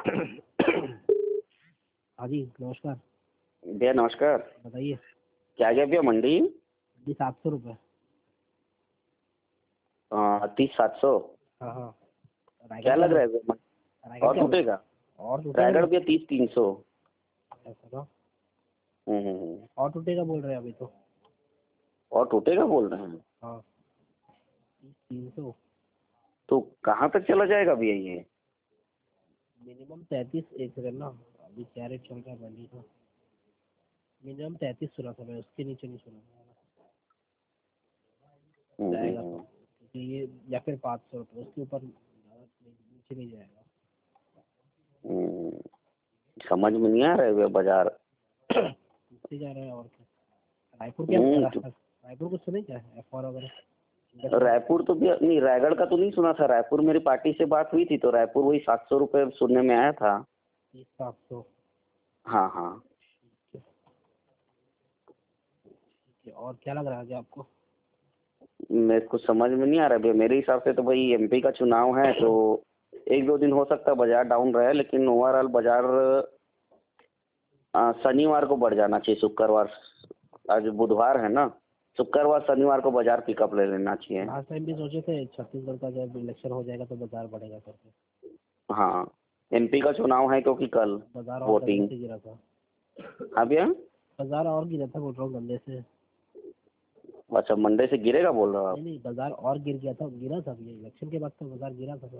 हाँ जी नमस्कार। भैया नमस्कार। बताइए। क्या गया भैया मंडी? जी 700 रुपये। 30-700। हाँ हाँ। रायगढ़ क्या क्या लग बोल रहा है भैया? रायगढ़ और क्या बोल टूटेगा? और टूटेगा रायगढ़ ना। भैया 30-300। ऐसा ना। हम्म। और टूटेगा बोल रहे हैं अभी तो। और टूटेगा बोल रहे हैं? हाँ 300। तो कहाँ तक चला जाएगा भैया ये? मिनिमम 33 एक सेकंड ना। अभी क्या रेट चल रहा है मंडी का। मिनिमम 33 सुना था मैं, उसके नीचे नहीं सुना जाएगा तो। क्योंकि ये या फिर 500 रुपये, उसके ऊपर ज़्यादा नीचे नहीं जाएगा। हम्म, समझ में नहीं आ रहा है भैया बाजार। नीचे जा रहा है और क्या। रायपुर क्या रायपुर को सुने क्या F1 वगैरह। रायपुर तो भैया नहीं, रायगढ़ का तो नहीं सुना था। रायपुर मेरी पार्टी से बात हुई थी तो रायपुर वही 700 रुपये सुनने में आया था। 700। हाँ हाँ। और क्या लग रहा है आपको? मेरे को समझ में नहीं आ रहा भैया। मेरे हिसाब से तो भाई एमपी का चुनाव है तो 1-2 दिन हो सकता है बाजार डाउन रहे, लेकिन ओवरऑल बाजार शनिवार को बढ़ जाना चाहिए। शुक्रवार, आज बुधवार है ना, शुक्रवार शनिवार को बाजार पिकअप ले लेना चाहिए। लास्ट टाइम भी सोचे थे छत्तीसगढ़ का जब इलेक्शन हो जाएगा तो बाजार बढ़ेगा करके। हाँ, एमपी का चुनाव है क्योंकि कल बाजार और गंदे वोटिंग। से गिरा था। हाँ भैया। बाजार और गिरा था बोल रहा हूँ, गंदे से। अच्छा, मंडे से गिरेगा बोल रहे हो आप? नहीं बाजार और गिर गया था, गिरा था ये इलेक्शन के बाद तो बाजार गिरा था।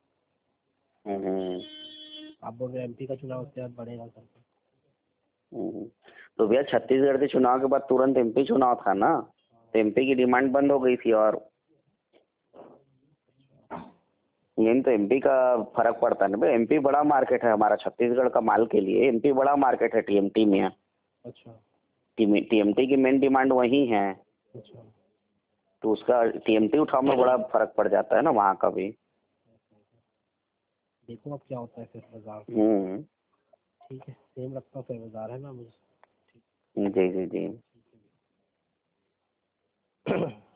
हम्म। आप बोल रहे MP का चुनाव उसके बाद बढ़ेगा करके। हम्म। तो भैया छत्तीसगढ़ के चुनाव के बाद तुरंत एमपी चुनाव था ना, तो एमपी की डिमांड बंद हो गई थी। और यही तो एमपी का फर्क पड़ता है ना भाई। एमपी बड़ा मार्केट है हमारा छत्तीसगढ़ का माल के लिए। एमपी बड़ा मार्केट है टीएमटी में। अच्छा टीएमटी की मेन डिमांड वही है, अच्छा। तो उसका टीएमटी उठाने में बड़ा फर्क पड़ जाता है ना वहाँ का भी। देखो अब क्या होता है फिर बाजार। हम्म। ठीक है सेम लगता है फिर बाजार है ना मुझे। जी जी जी। ठीक है।